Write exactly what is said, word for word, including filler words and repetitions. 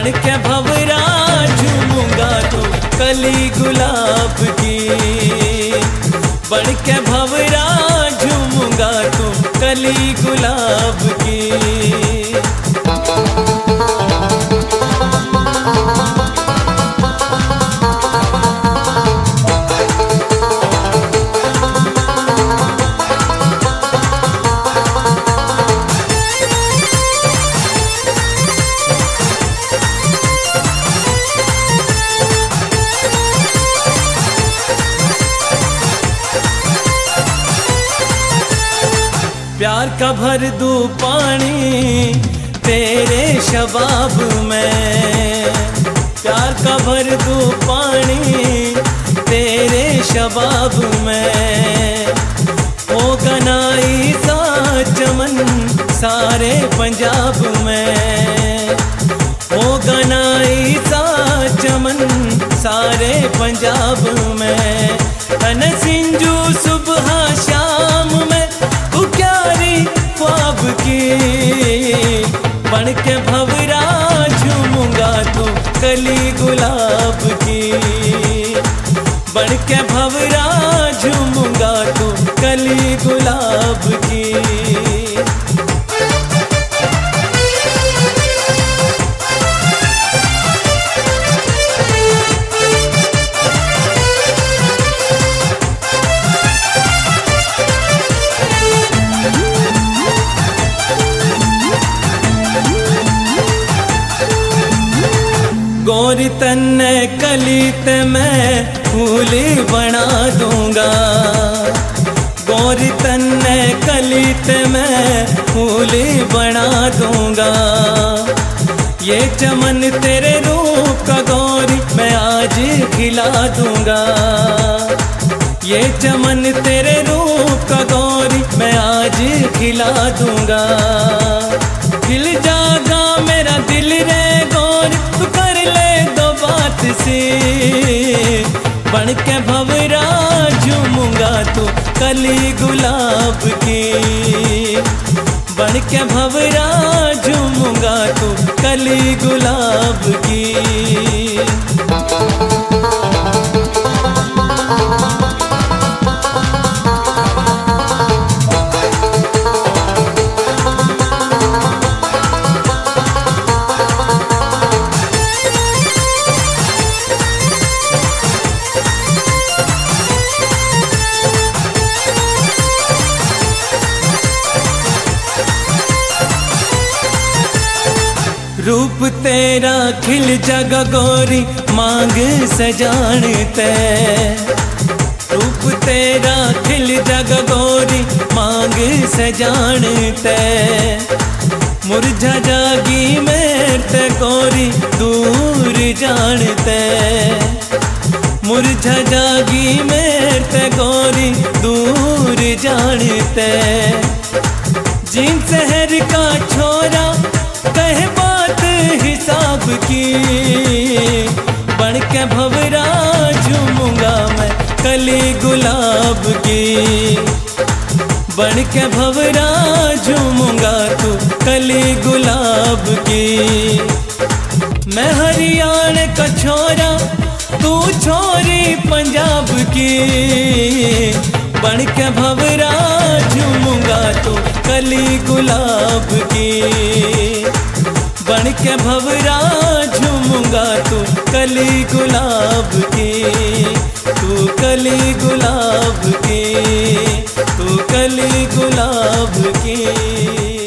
बन के भंवरा झूमूंगा तो कली गुलाब की। बन के भंवरा झूमूंगा तो कली गुलाब की। प्यार का भर दूं पानी तेरे शबाब में। प्यार का भर दूं पानी तेरे शबाब में। हो गनाई सा चमन सारे पंजाब में। हो गनाई सा चमन सारे पंजाब में। तन सिंजू सुबह शाम में प्यारी ख्वाब की। बन के भंवरा झूमूंगा तो कली गुलाब की। बन के भंवरा झूमूंगा तो कली गुलाब की। गोरी तन्ने कलीत मैं फूल बना दूंगा। गोरी तन्ने कलीत मैं फूल बना दूंगा। ये चमन तेरे रूप का गोरी मैं आज खिला दूंगा। ये चमन तेरे रूप का गोरी मैं आज खिला दूंगा। खिल जागा मेरा दिल रे गोरी तू कर ले दो बात से। बन के भंवरा झूमूंगा तो कली गुलाब की। बन के भंवरा झूमूंगा तो कली गुलाब की। रूप तेरा खिल जगा गोरी मांग सजानते। रूप तेरा खिल जगा गोरी मांग सजानते। मुरझा जागी मेरे गोरी दूर जानते। मुरझा जागी मेरे गोरी दूर जानते। जिन शहर का छोरा कहे बात हिसाब की। बन के भंवरा झूमूंगा मैं कली गुलाब की। बन के भंवरा झूमूंगा तू कली गुलाब की। मैं हरियाणा का छोरा तू छोरी पंजाब की। बन के भंवरा झूमूंगा तू कली गुलाब की। बन के भंवरा झूमूंगा तू कली गुलाब की। तू कली गुलाब की। तू कली गुलाब की।